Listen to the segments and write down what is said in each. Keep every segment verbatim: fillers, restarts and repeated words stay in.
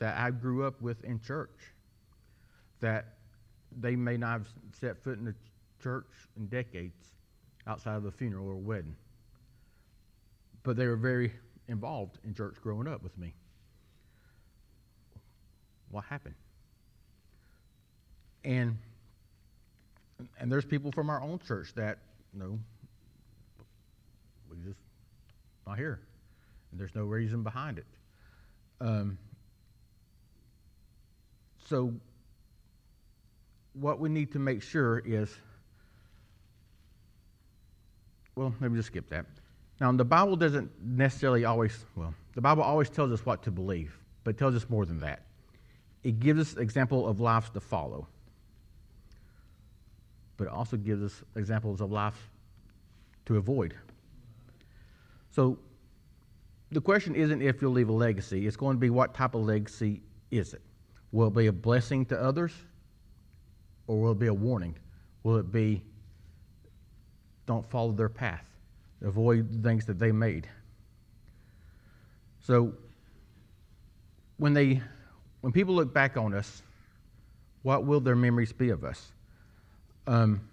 that I grew up with in church, that they may not have set foot in the church in decades outside of a funeral or a wedding, but they were very involved in church growing up with me. What happened? And and there's people from our own church that, you know, we just not here, and there's no reason behind it. Um, so what we need to make sure is, well, maybe just skip that. Now, the Bible doesn't necessarily always, well, the Bible always tells us what to believe, but it tells us more than that. It gives us an example of lives to follow, but it also gives us examples of life to avoid. So the question isn't if you'll leave a legacy. It's going to be what type of legacy is it? Will it be a blessing to others, or will it be a warning? Will it be don't follow their path, avoid the things that they made? So when they, when people look back on us, what will their memories be of us? Um,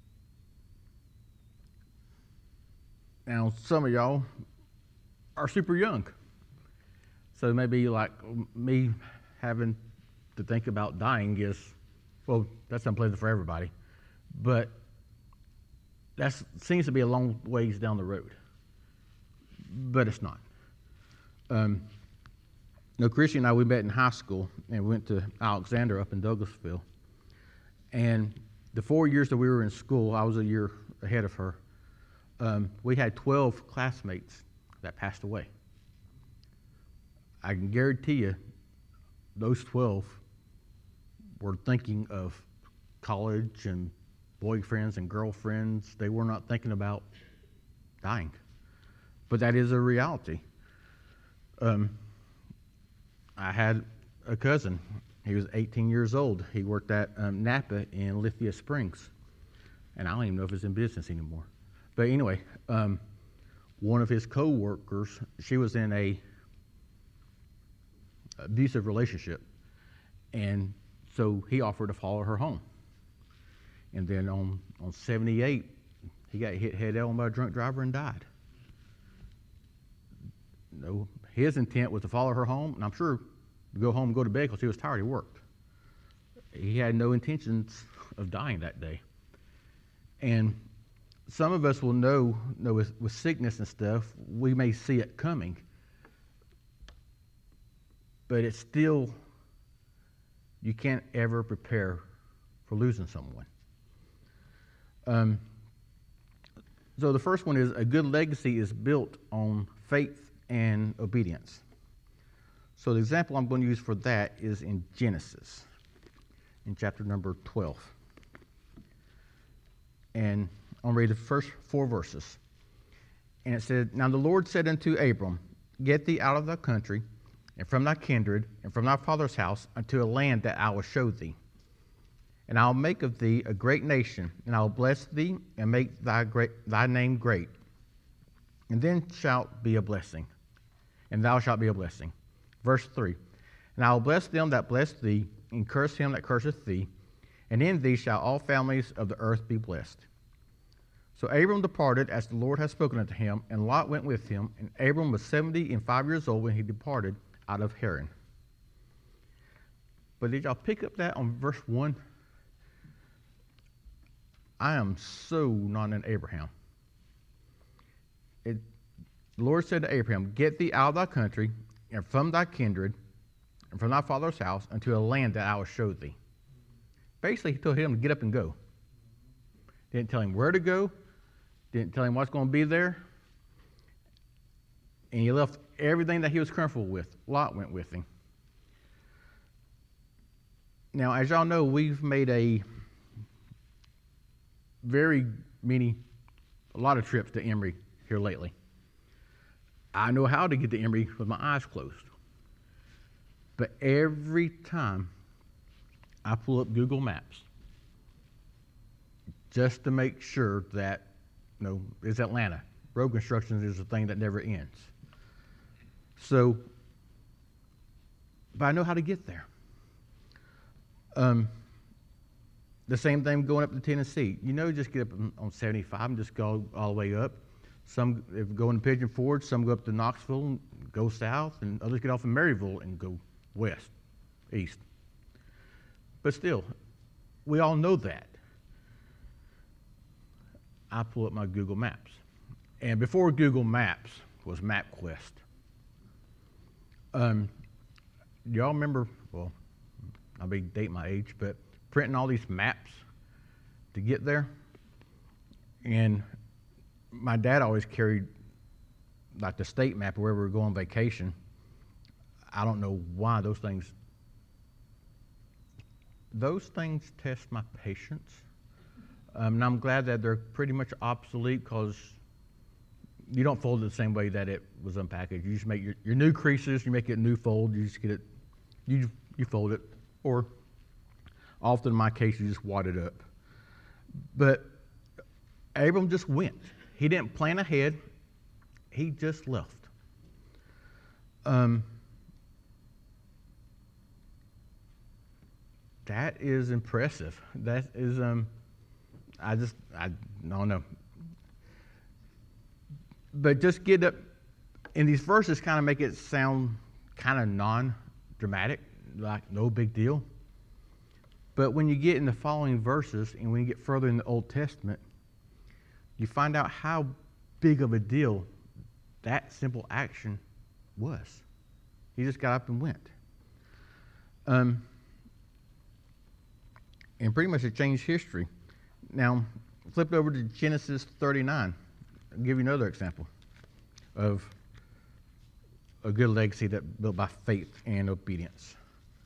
now, some of y'all are super young, so maybe like me having to think about dying is, well, that's unpleasant for everybody, but that seems to be a long ways down the road, but it's not. Um, you know, Christy and I, we met in high school, and we went to Alexander up in Douglasville, and the four years that we were in school, I was a year ahead of her, um, we had twelve classmates that passed away. I can guarantee you those twelve were thinking of college and boyfriends and girlfriends. They were not thinking about dying. But that is a reality. Um, I had a cousin. He was eighteen years old. He worked at um, Napa in Lithia Springs. And I don't even know if it's in business anymore. But anyway, um, one of his co-workers, she was in a abusive relationship. And so he offered to follow her home. And then on, on seventy-eight, he got hit head on by a drunk driver and died. No, his intent was to follow her home, and I'm sure to go home and go to bed because he was tired, he worked. He had no intentions of dying that day. And some of us will know, know with, with sickness and stuff, we may see it coming, but it's still, you can't ever prepare for losing someone. Um, so the first one is a good legacy is built on faith and obedience. So the example I'm going to use for that is in Genesis, in chapter number twelve. And I'll read the first four verses. And it said, Now the Lord said unto Abram, Get thee out of thy country, and from thy kindred, and from thy father's house, unto a land that I will show thee. And I will make of thee a great nation, and I will bless thee, and make thy great thy name great. And then shalt be a blessing, and thou shalt be a blessing. Verse three, And I will bless them that bless thee, and curse him that curseth thee, and in thee shall all families of the earth be blessed. So Abram departed as the Lord had spoken unto him, and Lot went with him, and Abram was seventy and five years old when he departed out of Haran. But did y'all pick up that on verse one? I am so not an Abraham. It, the Lord said to Abraham, Get thee out of thy country, and from thy kindred, and from thy father's house, unto a land that I will show thee. Basically, he told him to get up and go. Didn't tell him where to go. Didn't tell him what's going to be there. And he left everything that he was comfortable with. Lot went with him. Now, as y'all know, we've made a very many, a lot of trips to Emory here lately. I know how to get to Emory with my eyes closed. But every time I pull up Google Maps just to make sure that, you know, it's Atlanta. Road construction is a thing that never ends. So but I know how to get there. Um, the same thing going up to Tennessee. You know, just get up on seventy-five and just go all the way up. Some if go into Pigeon Forge, some go up to Knoxville and go south, and others get off in Maryville and go west, east. But still, we all know that. I pull up my Google Maps. And before Google Maps was MapQuest. Um, do y'all remember, well, I'll be dating my age, but printing all these maps to get there? And my dad always carried like the state map wherever we were going on vacation. I don't know why those things, those things test my patience. Um, and I'm glad that they're pretty much obsolete because you don't fold it the same way that it was unpackaged. You just make your, your new creases, you make it a new fold, you just get it, you you fold it, or often in my case, you just wad it up. But Abram just went. He didn't plan ahead. He just left. Um, that is impressive. That is, um, I just, I don't know. But just get up, and these verses kind of make it sound kind of non-dramatic, like no big deal. But when you get in the following verses, and when you get further in the Old Testament, you find out how big of a deal that simple action was. He just got up and went. Um, and pretty much it changed history. Now, flip over to Genesis thirty-nine. I'll give you another example of a good legacy that built by faith and obedience.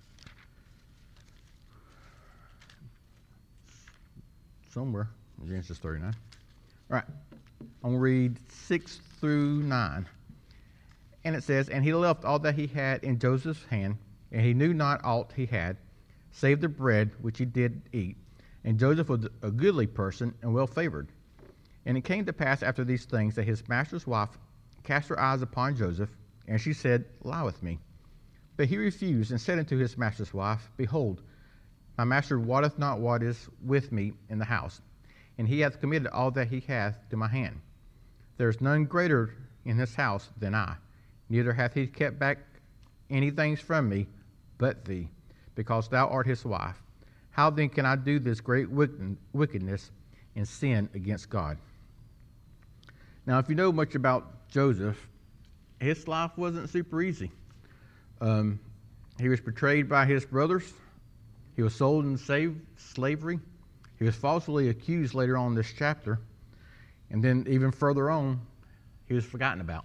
Somewhere in Genesis thirty-nine. All right, I'm going to read six through nine. And it says, "And he left all that he had in Joseph's hand, and he knew not aught he had, save the bread which he did eat. And Joseph was a goodly person and well favored. And it came to pass after these things that his master's wife cast her eyes upon Joseph, and she said, Lie with me. But he refused, and said unto his master's wife, Behold, my master wotteth not what is with me in the house, and he hath committed all that he hath to my hand. There is none greater in this house than I, neither hath he kept back any things from me but thee, because thou art his wife. How then can I do this great wickedness and sin against God?" Now, if you know much about Joseph, his life wasn't super easy. Um, he was betrayed by his brothers. He was sold into slavery. He was falsely accused later on in this chapter. And then even further on, he was forgotten about.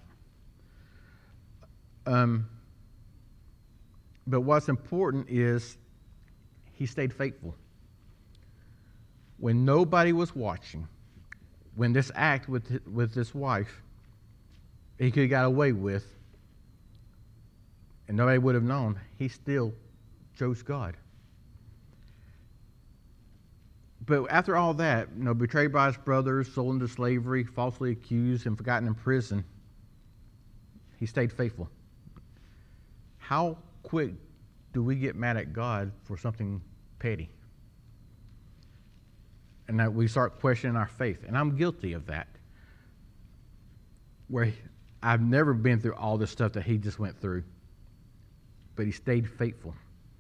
Um, but what's important is he stayed faithful. When nobody was watching, when this act with with this wife, he could have got away with, and nobody would have known, he still chose God. But after all that, you know, betrayed by his brothers, sold into slavery, falsely accused, and forgotten in prison, he stayed faithful. How quick do we get mad at God for something petty? And that we start questioning our faith. And I'm guilty of that. Where I've never been through all this stuff that he just went through. But he stayed faithful.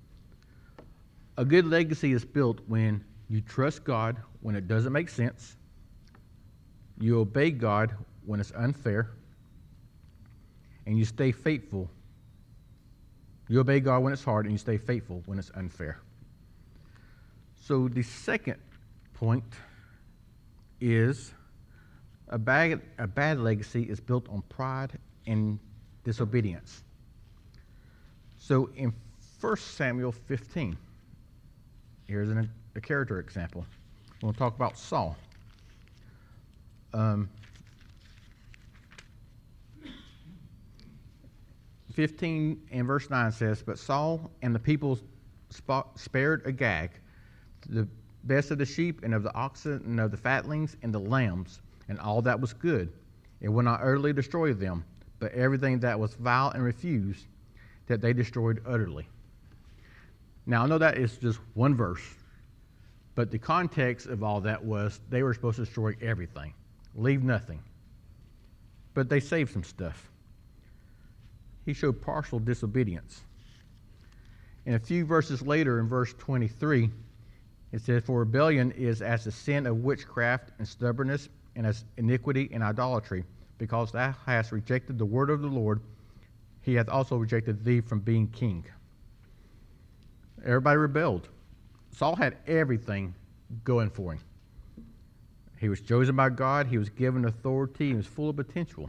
A good legacy is built when you trust God when it doesn't make sense. You obey God when it's unfair. And you stay faithful. You obey God when it's hard, and you stay faithful when it's unfair. So the second point is a bad, a bad legacy is built on pride and disobedience. So in First Samuel fifteen, here's an, a character example. We'll talk about Saul. Um, fifteen and verse nine says, "But Saul and the people spared Agag, the best of the sheep and of the oxen and of the fatlings and the lambs, and all that was good. It will not utterly destroy them, but everything that was vile and refused, that they destroyed utterly." Now, I know that is just one verse, but the context of all that was they were supposed to destroy everything, leave nothing. But they saved some stuff. He showed partial disobedience. And a few verses later, in verse twenty-three, it says, "For rebellion is as the sin of witchcraft and stubbornness, and as iniquity and idolatry. Because thou hast rejected the word of the Lord, he hath also rejected thee from being king." Everybody rebelled. Saul had everything going for him. He was chosen by God. He was given authority. He was full of potential.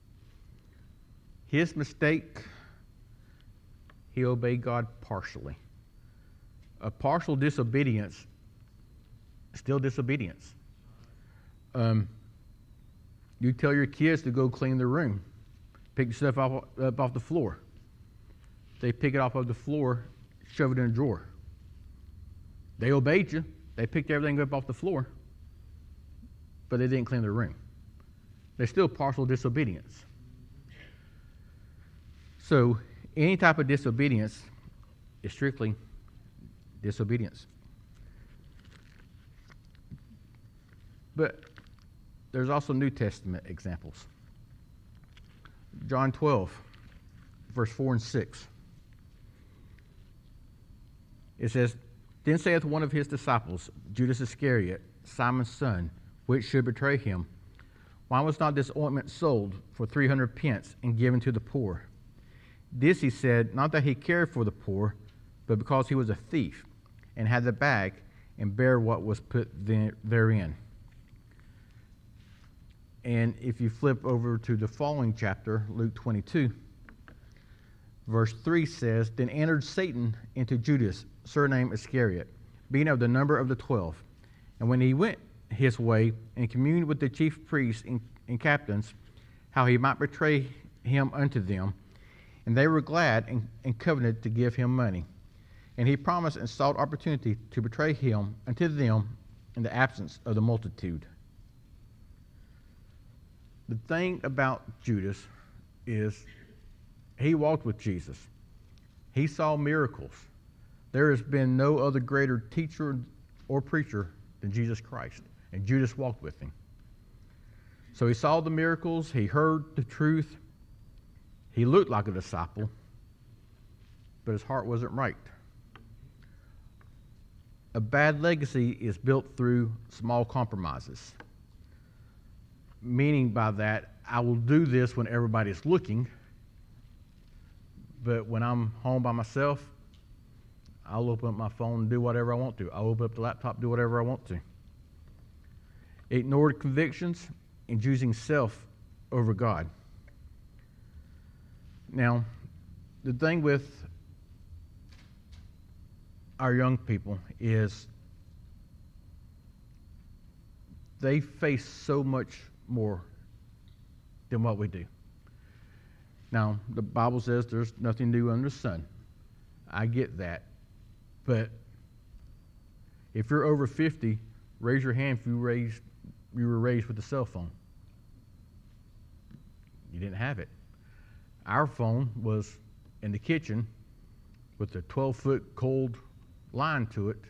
His mistake, he obeyed God partially. A partial disobedience is still disobedience. Um, you tell your kids to go clean their room, pick stuff off, up off the floor. They pick it off of the floor, shove it in a drawer. They obeyed you. They picked everything up off the floor, but they didn't clean their room. They're still partial disobedience. So any type of disobedience is strictly disobedience. But there's also New Testament examples. John twelve, verse four and six. It says, "Then saith one of his disciples, Judas Iscariot, Simon's son, which should betray him, Why was not this ointment sold for three hundred pence and given to the poor? This he said, not that he cared for the poor, but because he was a thief, and had the bag, and bare what was put therein." And if you flip over to the following chapter, Luke twenty-two, verse three says, "Then entered Satan into Judas, surnamed Iscariot, being of the number of the twelve. And when he went his way and communed with the chief priests and, and captains, how he might betray him unto them, and they were glad and, and covenanted to give him money. And he promised and sought opportunity to betray him unto them in the absence of the multitude." The thing about Judas is he walked with Jesus. He saw miracles. There has been no other greater teacher or preacher than Jesus Christ, and Judas walked with him. So he saw the miracles, he heard the truth, he looked like a disciple, but his heart wasn't right. A bad legacy is built through small compromises. Meaning by that, I will do this when everybody's looking, but when I'm home by myself, I'll open up my phone and do whatever I want to. I'll open up the laptop, do whatever I want to. Ignored convictions and choosing self over God. Now, the thing with our young people is they face so much more than what we do. Now, the Bible says there's nothing new under the sun. I get that. But if you're over fifty, raise your hand if you raised you were raised with a cell phone. You didn't have it. Our phone was in the kitchen with a twelve-foot cold line to it.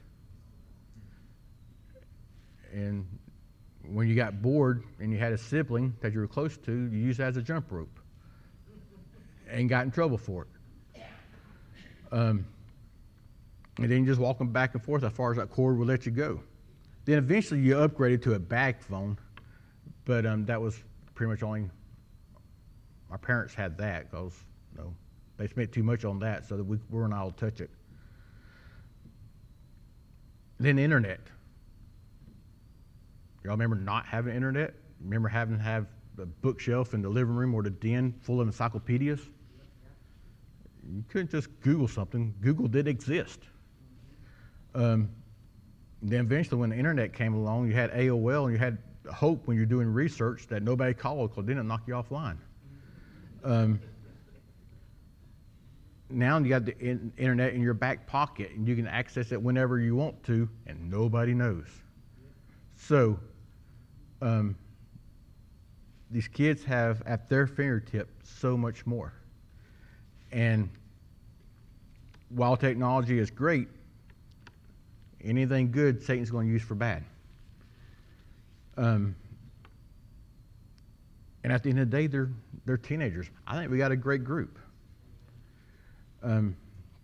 And when you got bored and you had a sibling that you were close to, you used it as a jump rope and got in trouble for it. Um, and then just walking back and forth as far as that cord would let you go. Then eventually you upgraded to a bag phone, but um, that was pretty much only, my parents had that because you know, they spent too much on that so that we weren't allowed to touch it. Then the internet. Y'all remember not having internet? Remember having to have a bookshelf in the living room or the den full of encyclopedias? You couldn't just Google something. Google did exist. Um, then eventually when the internet came along, you had A O L and you had hope when you're doing research that nobody called because they didn't knock you offline. Um, now you got the in- internet in your back pocket and you can access it whenever you want to and nobody knows. So, um, these kids have at their fingertip so much more. And while technology is great, anything good Satan's going to use for bad. Um, and at the end of the day, they're they're teenagers. I think we got a great group. Um,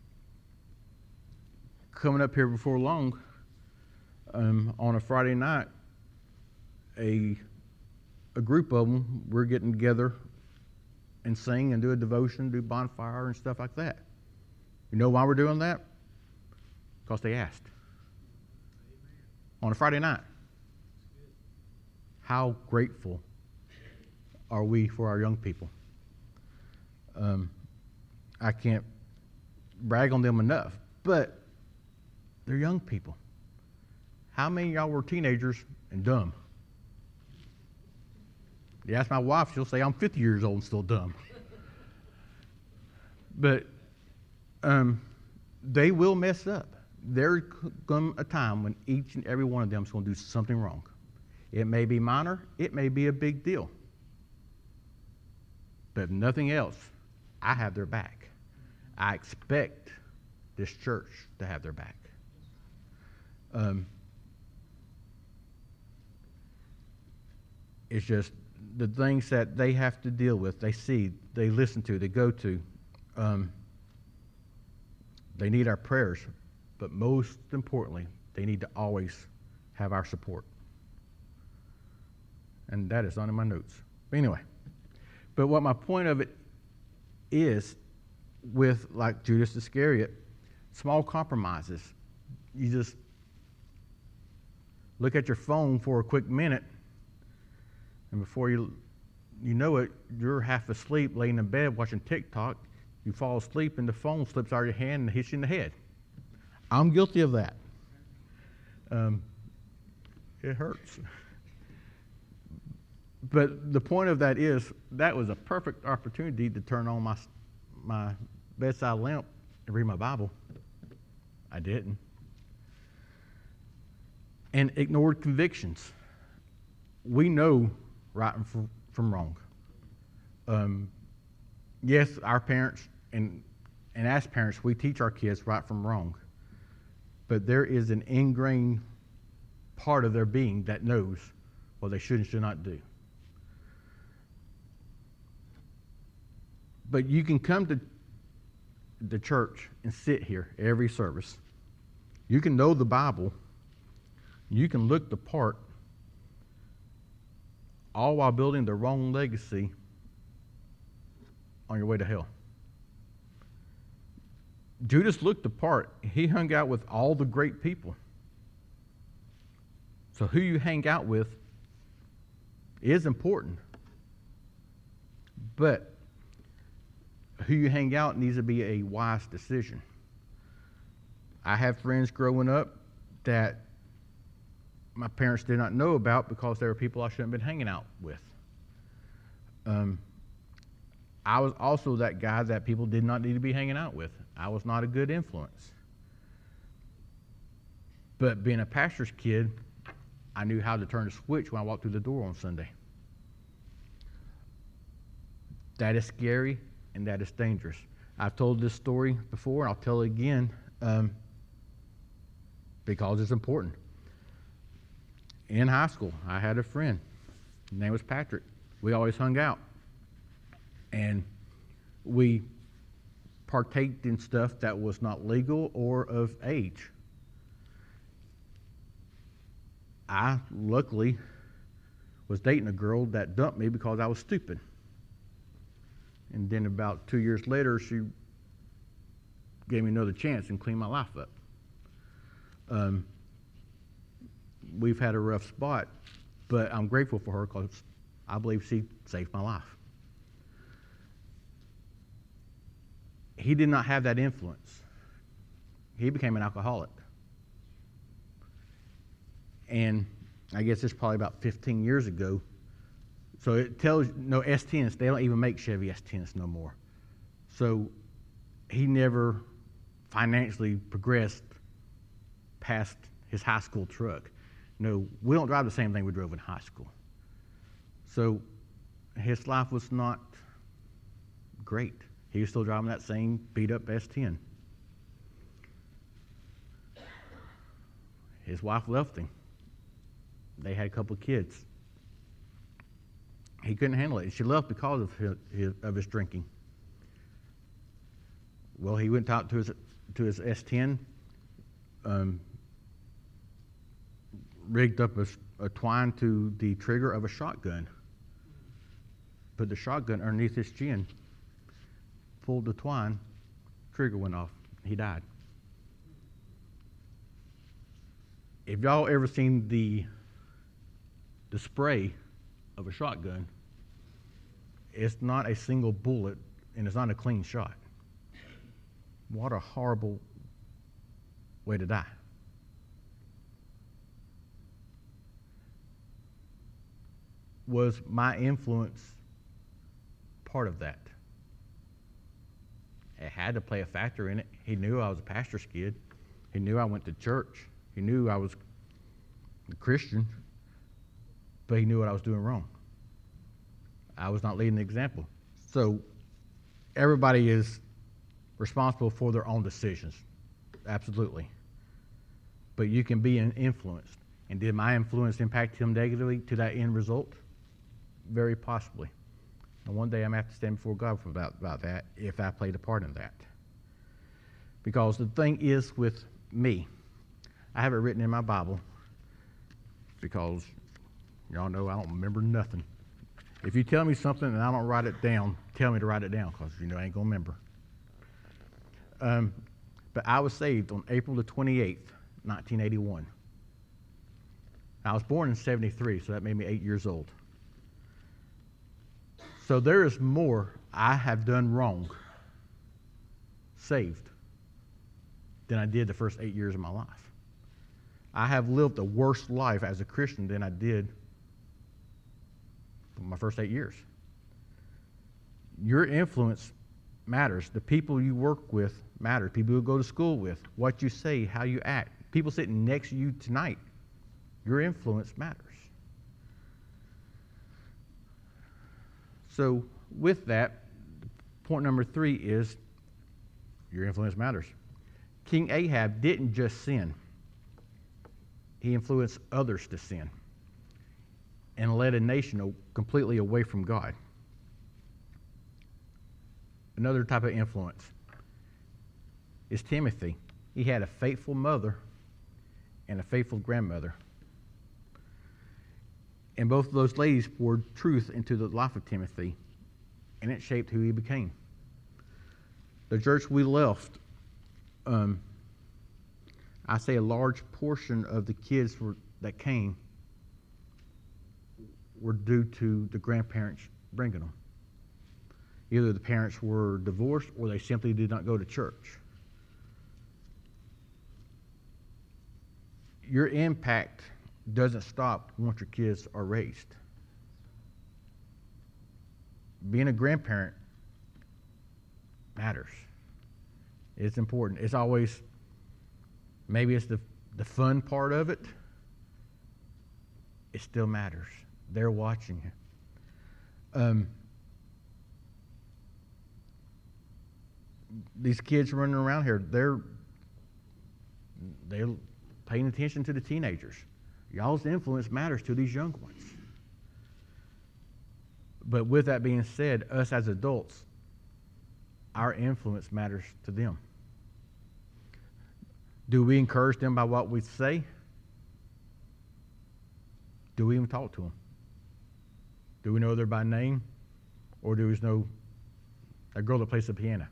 coming up here before long, um, on a Friday night, a a group of them, we're getting together and sing and do a devotion, do bonfire and stuff like that. You know why we're doing that? Because they asked. On a Friday night. How grateful are we for our young people? Um, I can't brag on them enough, but they're young people. How many of y'all were teenagers and dumb? You ask my wife, she'll say I'm fifty years old and still dumb. But um, they will mess up. There's come a time when each and every one of them is going to do something wrong. It may be minor, it may be a big deal. But if nothing else, I have their back. I expect this church to have their back. Um, it's just the things that they have to deal with, they see, they listen to, they go to. Um, they need our prayers, but most importantly, they need to always have our support. And that is not in my notes. But anyway, but what my point of it is, with like Judas Iscariot, small compromises. You just look at your phone for a quick minute, and before you you know it, you're half asleep, laying in bed watching TikTok. You fall asleep, and the phone slips out of your hand and hits you in the head. I'm guilty of that. Um, it hurts. But the point of that is, that was a perfect opportunity to turn on my my bedside lamp and read my Bible. I didn't. And ignored convictions. We know right from, from wrong. Um, yes, our parents, and, and as parents, we teach our kids right from wrong. But there is an ingrained part of their being that knows what they should and should not do. But you can come to the church and sit here every service. You can know the Bible. You can look the part, all while building the wrong legacy on your way to hell. Judas looked the part. He hung out with all the great people. So who you hang out with is important. But who you hang out needs to be a wise decision. I have friends growing up that my parents did not know about because they were people I shouldn't have been hanging out with. Um, I was also that guy that people did not need to be hanging out with. I was not a good influence. But being a pastor's kid, I knew how to turn the switch when I walked through the door on Sunday. That is scary, and that is dangerous. I've told this story before, and I'll tell it again um, because it's important. In high school, I had a friend. His name was Patrick. We always hung out. And we partaked in stuff that was not legal or of age. I, luckily, was dating a girl that dumped me because I was stupid. And then about two years later, she gave me another chance and cleaned my life up. Um, we've had a rough spot, but I'm grateful for her because I believe she saved my life. He did not have that influence. He became an alcoholic. And I guess it's probably about fifteen years ago. So it tells, no, S tens, they don't even make Chevy S tens no more. So he never financially progressed past his high school truck. No, we don't drive the same thing we drove in high school. So his life was not great. He was still driving that same beat-up S ten. His wife left him. They had a couple of kids. He couldn't handle it. She left because of his, his, of his drinking. Well, he went out to his to his S ten, um, rigged up a, a twine to the trigger of a shotgun, put the shotgun underneath his chin, pulled the twine, trigger went off. He died. If y'all ever seen the the spray of a shotgun, it's not a single bullet and it's not a clean shot. What a horrible way to die. Was my influence part of that? It had to play a factor in it. He knew I was a pastor's kid. He knew I went to church. He knew I was a Christian, but he knew what I was doing wrong. I was not leading the example. So everybody is responsible for their own decisions, absolutely. But you can be influenced. And did my influence impact him negatively to that end result? Very possibly. And one day I'm going to have to stand before God for about, about that if I played a part in that. Because the thing is with me, I have it written in my Bible because y'all know I don't remember nothing. If you tell me something and I don't write it down, tell me to write it down because you know I ain't going to remember. Um, but I was saved on April the twenty-eighth, nineteen eighty-one. I was born in seventy-three, so that made me eight years old. So there is more I have done wrong, saved, than I did the first eight years of my life. I have lived a worse life as a Christian than I did for my first eight years. Your influence matters. The people you work with matter. People you go to school with, what you say, how you act. People sitting next to you tonight, your influence matters. So with that, point number three is your influence matters. King Ahab didn't just sin. He influenced others to sin and led a nation completely away from God. Another type of influence is Timothy. He had a faithful mother and a faithful grandmother. And both of those ladies poured truth into the life of Timothy, and it shaped who he became. The church we left, um, I say a large portion of the kids were, that came were due to the grandparents bringing them. Either the parents were divorced or they simply did not go to church. Your impact doesn't stop once your kids are raised. Being a grandparent matters. It's important. It's always, maybe it's the, the fun part of it. It still matters. They're watching you. Um, these kids running around here, they're they're paying attention to the teenagers. Y'all's influence matters to these young ones. But with that being said, us as adults, our influence matters to them. Do we encourage them by what we say? Do we even talk to them? Do we know them by name? Or do we know a girl that plays the piano?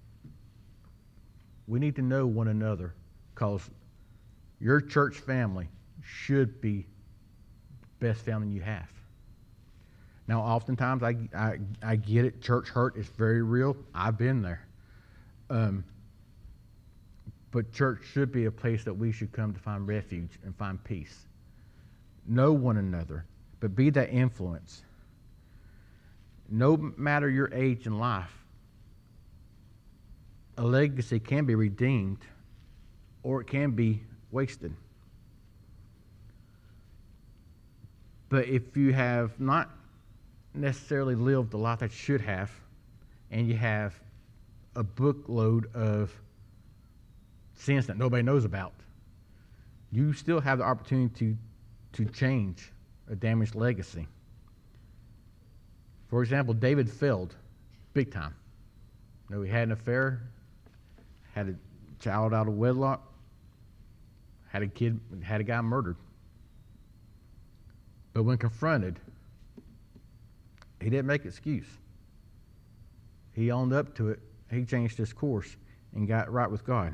We need to know one another because your church family should be the best family you have. Now, oftentimes, I, I, I get it. Church hurt is very real. I've been there. Um, but church should be a place that we should come to find refuge and find peace. Know one another, but be that influence. No matter your age in life, a legacy can be redeemed or it can be wasted. But if you have not necessarily lived the life that you should have, and you have a bookload of sins that nobody knows about, you still have the opportunity to, to change a damaged legacy. For example, David failed big time. You know, he had an affair, had a child out of wedlock, had a kid, had a guy murdered. But when confronted, he didn't make excuse. He owned up to it. He changed his course and got right with God.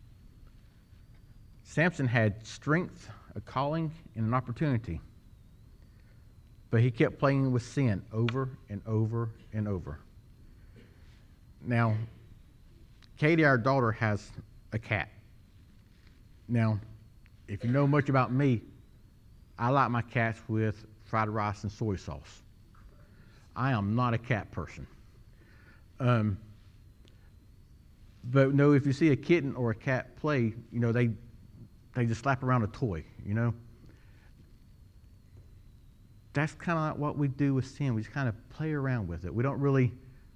Samson had strength, a calling, and an opportunity. But he kept playing with sin over and over and over. Now, Katie, our daughter, has a cat. Now, if you know much about me, I like my cats with fried rice and soy sauce. I am not a cat person. Um, but no, if you see a kitten or a cat play, you know, they they just slap around a toy, you know. That's kind of like what we do with sin. We just kind of play around with it. We don't really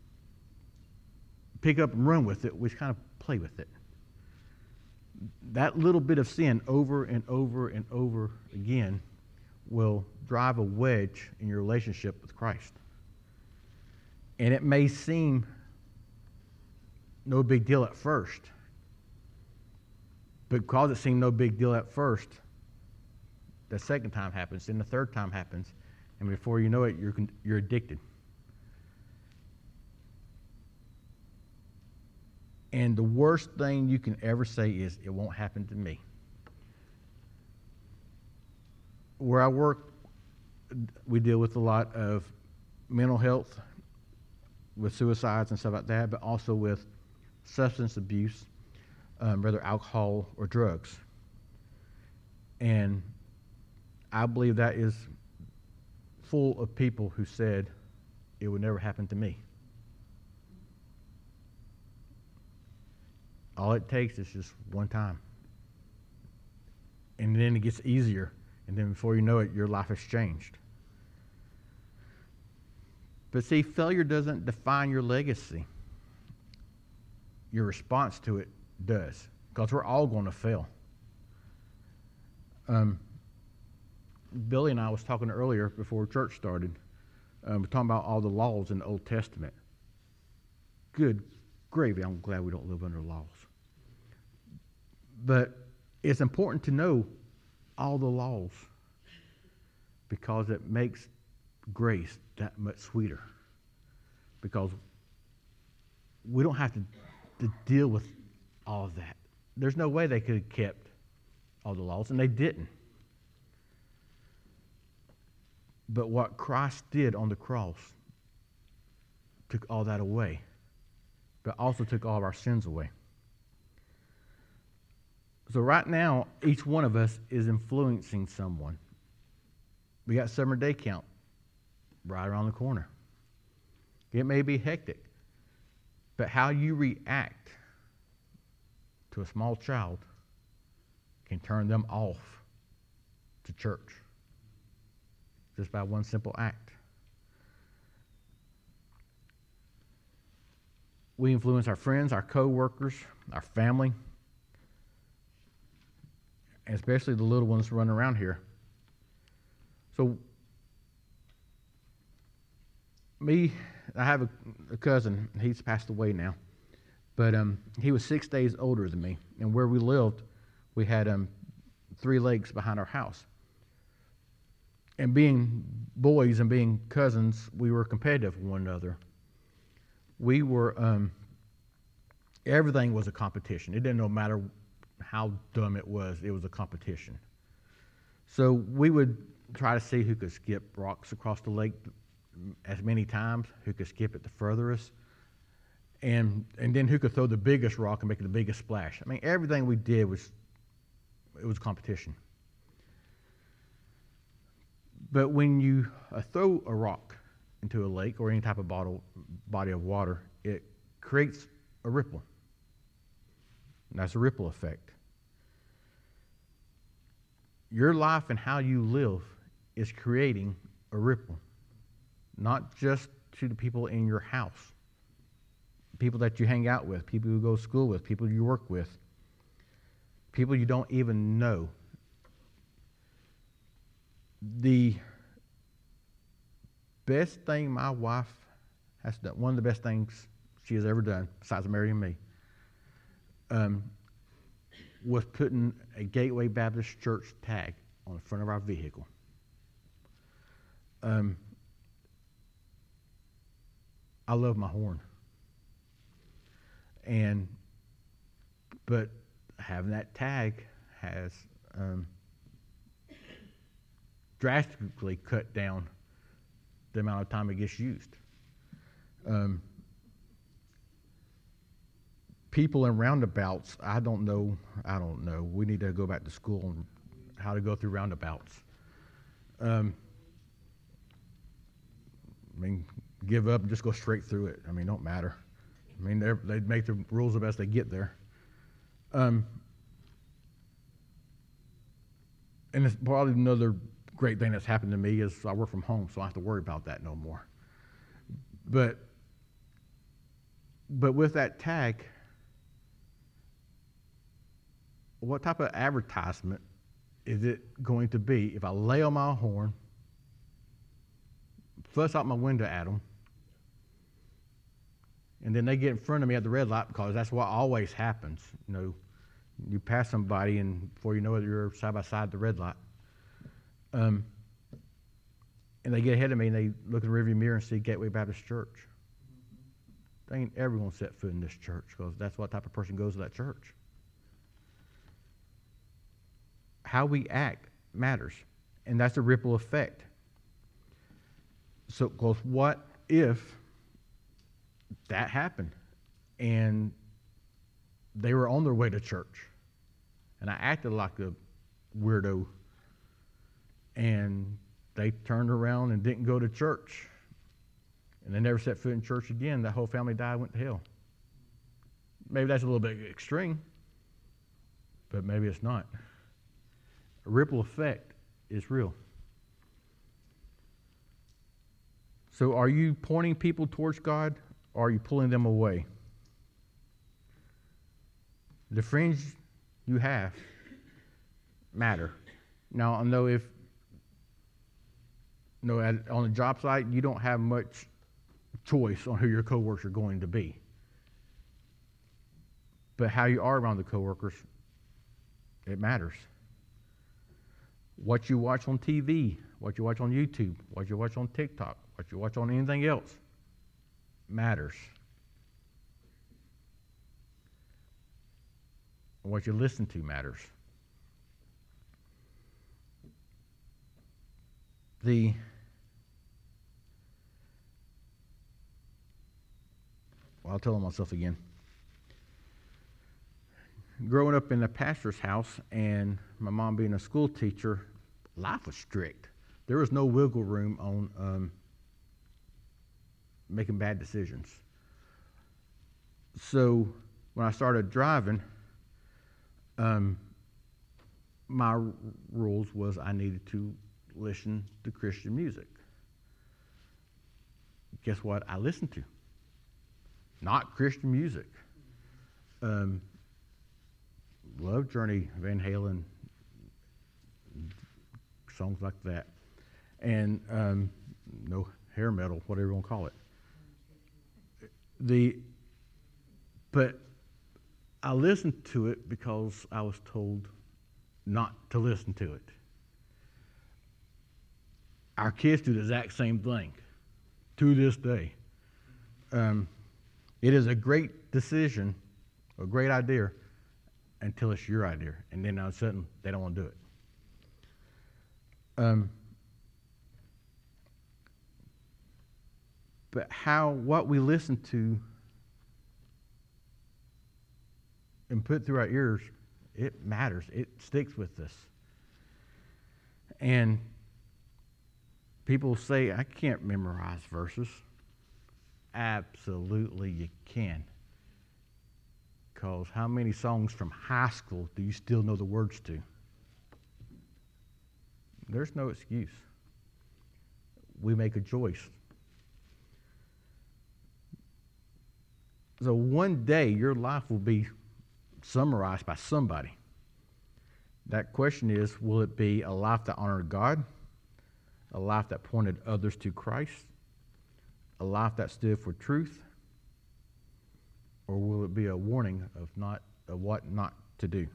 pick up and run with it. We just kind of play with it. That little bit of sin over and over and over again will drive a wedge in your relationship with Christ. And it may seem no big deal at first, but because it seemed no big deal at first, the second time happens, then the third time happens, and before you know it, you're you're addicted. And the worst thing you can ever say is, it won't happen to me. Where I work, we deal with a lot of mental health, with suicides and stuff like that, but also with substance abuse, um, whether alcohol or drugs. And I believe that is full of people who said it would never happen to me. All it takes is just one time. And then it gets easier. And then before you know it, your life has changed. But see, failure doesn't define your legacy. Your response to it does. Because we're all going to fail. Um, Billy and I was talking earlier before church started. Um, we're talking about all the laws in the Old Testament. Good gravy. I'm glad we don't live under laws. But it's important to know all the laws because it makes grace that much sweeter. Because we don't have to, to deal with all of that. There's no way they could have kept all the laws, and they didn't. But what Christ did on the cross took all that away, but also took all of our sins away. So right now, each one of us is influencing someone. We got summer day camp right around the corner. It may be hectic, but how you react to a small child can turn them off to church just by one simple act. We influence our friends, our co-workers, our family, and especially the little ones running around here. So, me, I have a, a cousin. He's passed away now, but um, he was six days older than me. And where we lived, we had um, three lakes behind our house. And being boys and being cousins, we were competitive with one another. We were, um, everything was a competition. It didn't no matter how dumb it was, it was a competition. So we would try to see who could skip rocks across the lake as many times, who could skip it the furthest, and and then who could throw the biggest rock and make the biggest splash. I mean, everything we did was, it was competition. But when you uh, throw a rock into a lake or any type of bottle, body of water, it creates a ripple. And that's a ripple effect. Your life and how you live is creating a ripple, not just to the people in your house, people that you hang out with, people you go to school with, people you work with, people you don't even know. The best thing my wife has done, one of the best things she has ever done, besides marrying me, um, was putting a Gateway Baptist Church tag on the front of our vehicle. Um, I love my horn. And, but having that tag has um, drastically cut down the amount of time it gets used. Um, people in roundabouts, I don't know, I don't know. We need to go back to school on how to go through roundabouts. Um, I mean, give up and just go straight through it. I mean, don't matter. I mean, they make the rules the best they get there. Um, and it's probably another great thing that's happened to me is I work from home, so I don't have to worry about that no more. But, but with that tag, what type of advertisement is it going to be if I lay on my horn, fuss out my window at them, and then they get in front of me at the red light, because that's what always happens. You know, you pass somebody, and before you know it, you're side by side at the red light. Um, and they get ahead of me, and they look in the rearview mirror and see Gateway Baptist Church. They ain't ever going to set foot in this church, because that's what type of person goes to that church. How we act matters, and that's a ripple effect. So, because what if that happened and they were on their way to church and I acted like a weirdo and they turned around and didn't go to church and they never set foot in church again? That whole family died, went to hell. Maybe that's a little bit extreme, but maybe it's not. A ripple effect is real. So are you pointing people towards God, or are you pulling them away? The friends you have matter. Now, I know if you know, at, on a job site, you don't have much choice on who your coworkers are going to be. But how you are around the coworkers, it matters. What you watch on T V, what you watch on YouTube, what you watch on TikTok, what you watch on anything else matters. What you listen to matters. The well, I'll tell myself again. Growing up in a pastor's house and my mom being a school teacher, life was strict. There was no wiggle room on um, making bad decisions. So when I started driving, um, my r- rules was I needed to listen to Christian music. Guess what I listened to? Not Christian music. Um, Love Journey, Van Halen, songs like that. And um, no hair metal, whatever you want to call it. The, but I listened to it because I was told not to listen to it. Our kids do the exact same thing to this day. Um, it is a great decision, a great idea, until it's your idea, and then all of a sudden they don't want to do it. Um, but how what we listen to and put through our ears, it matters. It sticks with us. And people say, I can't memorize verses. Absolutely you can. Because how many songs from high school do you still know the words to? There's no excuse. We make a choice. So one day your life will be summarized by somebody. That question is, will it be a life that honored God, a life that pointed others to Christ, a life that stood for truth, or will it be a warning of not of what not to do?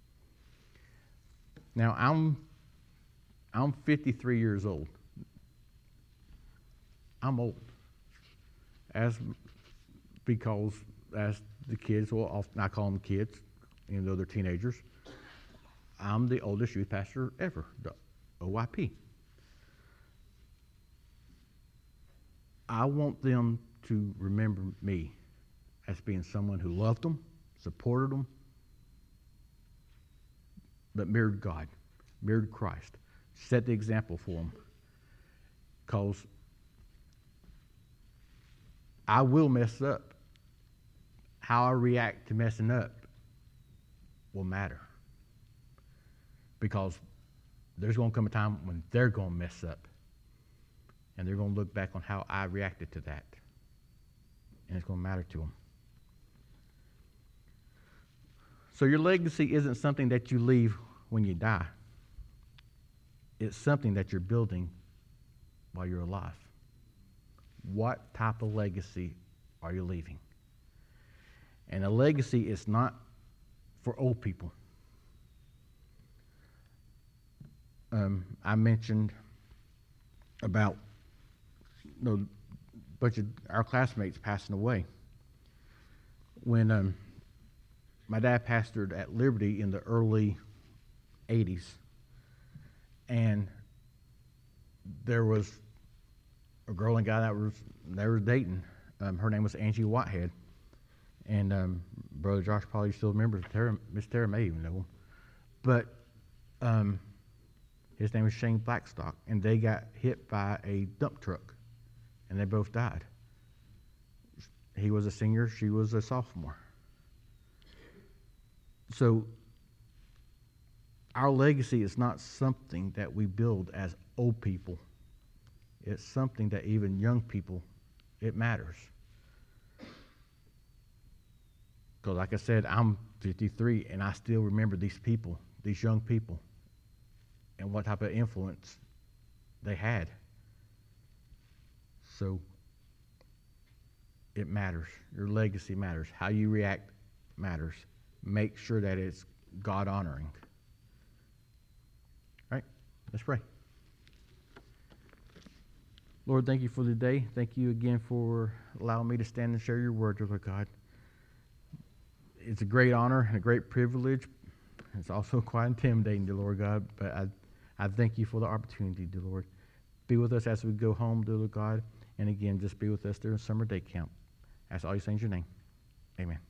Now, I'm I'm fifty-three years old. I'm old. As because as the kids, well, often I call them kids, even though they're teenagers. I'm the oldest youth pastor ever, the O Y P. I want them to remember me as being someone who loved them, supported them, but mirrored God, mirrored Christ, set the example for them. Because I will mess up. How I react to messing up will matter. Because there's going to come a time when they're going to mess up. And they're going to look back on how I reacted to that. And it's going to matter to them. So your legacy isn't something that you leave when you die. It's something that you're building while you're alive. What type of legacy are you leaving? And a legacy is not for old people. Um, I mentioned about you know, a bunch of our classmates passing away. When um, my dad pastored at Liberty in the early eighties, and there was a girl and guy that was they were dating. Um, her name was Angie Whitehead, and um, Brother Josh probably still remembers. Tara, Miss Tara may even know him, but um, his name was Shane Blackstock, and they got hit by a dump truck, and they both died. He was a senior, she was a sophomore. So our legacy is not something that we build as old people. It's something that even young people, it matters. Because like I said, I'm fifty-three, and I still remember these people, these young people, and what type of influence they had. So it matters. Your legacy matters. How you react matters. Make sure that it's God-honoring. All right, let's pray. Lord, thank you for the day. Thank you again for allowing me to stand and share your word, Lord God. It's a great honor and a great privilege. It's also quite intimidating, dear Lord God, but I, I thank you for the opportunity, dear Lord. Be with us as we go home, dear Lord God, and again, just be with us during summer day camp. Ask all these things in your name. Amen.